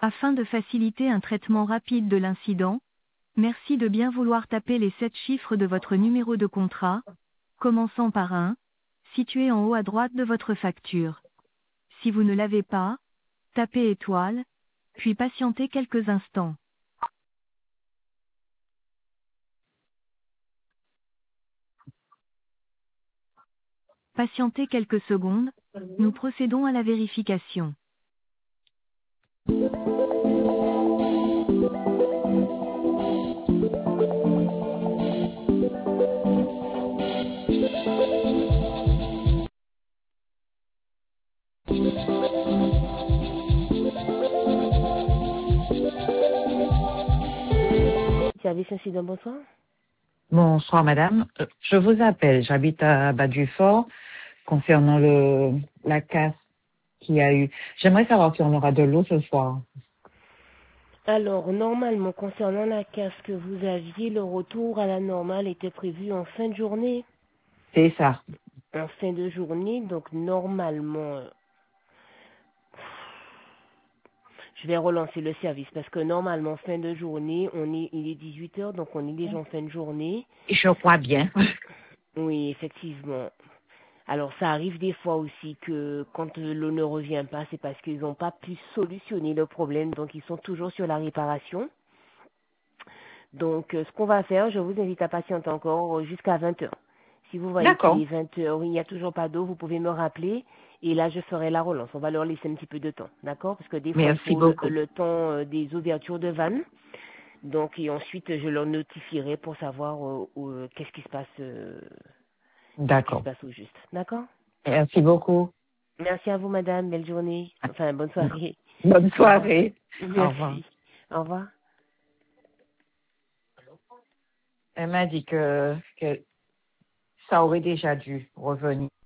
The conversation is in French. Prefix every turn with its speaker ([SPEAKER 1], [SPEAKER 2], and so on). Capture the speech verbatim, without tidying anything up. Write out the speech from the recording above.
[SPEAKER 1] Afin de faciliter un traitement rapide de l'incident, merci de bien vouloir taper les sept chiffres de votre numéro de contrat, commençant par un, situé en haut à droite de votre facture. Si vous ne l'avez pas, tapez étoile, puis patientez quelques instants. Patientez quelques secondes, nous procédons à la vérification. Service incident, bonsoir.
[SPEAKER 2] Bonsoir madame, Euh, je vous appelle, j'habite à Bas-du-Fort concernant le la casse qu'il y a eu. J'aimerais savoir si on aura de l'eau ce soir.
[SPEAKER 3] Alors, normalement, concernant la casse que vous aviez, le retour à la normale était prévu en fin de journée.
[SPEAKER 2] C'est ça.
[SPEAKER 3] En fin de journée, donc normalement, euh, je vais relancer le service parce que normalement, fin de journée, on est, il est dix-huit heures, donc on est déjà en fin de journée.
[SPEAKER 2] Je crois bien.
[SPEAKER 3] Oui, effectivement. Alors, ça arrive des fois aussi que quand euh, l'eau ne revient pas, c'est parce qu'ils n'ont pas pu solutionner le problème, donc ils sont toujours sur la réparation. Donc, euh, ce qu'on va faire, je vous invite à patienter encore euh, jusqu'à vingt heures. Si vous voyez qu'il
[SPEAKER 2] D'accord.
[SPEAKER 3] est vingt heures, il n'y a toujours pas d'eau, vous pouvez me rappeler et là, je ferai la relance. On va leur laisser un petit peu de temps, d'accord? Parce que des fois, il
[SPEAKER 2] Merci
[SPEAKER 3] faut le,
[SPEAKER 2] beaucoup.
[SPEAKER 3] le temps euh, des ouvertures de vannes. Donc, et ensuite, je leur notifierai pour savoir euh, euh, qu'est-ce qui se passe, euh, qu'est-ce qui se
[SPEAKER 2] D'accord.
[SPEAKER 3] passe au juste, d'accord?
[SPEAKER 2] Merci beaucoup.
[SPEAKER 3] Merci à vous, madame. Belle journée. Enfin, bonne soirée.
[SPEAKER 2] Bonne
[SPEAKER 3] Au revoir.
[SPEAKER 2] soirée. Au revoir.
[SPEAKER 3] Merci. Au revoir.
[SPEAKER 2] Elle m'a dit que, que ça aurait déjà dû revenir.